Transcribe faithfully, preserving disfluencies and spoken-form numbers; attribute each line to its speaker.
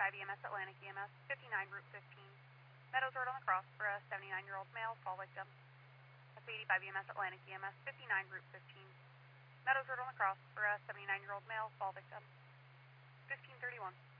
Speaker 1: eighty-five E M S Atlantic E M S, fifty-nine Route fifteen. Meadows Road on the cross for a seventy-nine-year-old male fall victim. That's eighty-five E M S Atlantic E M S, fifty-nine Route fifteen. Meadows Road on the cross for a seventy-nine-year-old male fall victim. fifteen thirty-one.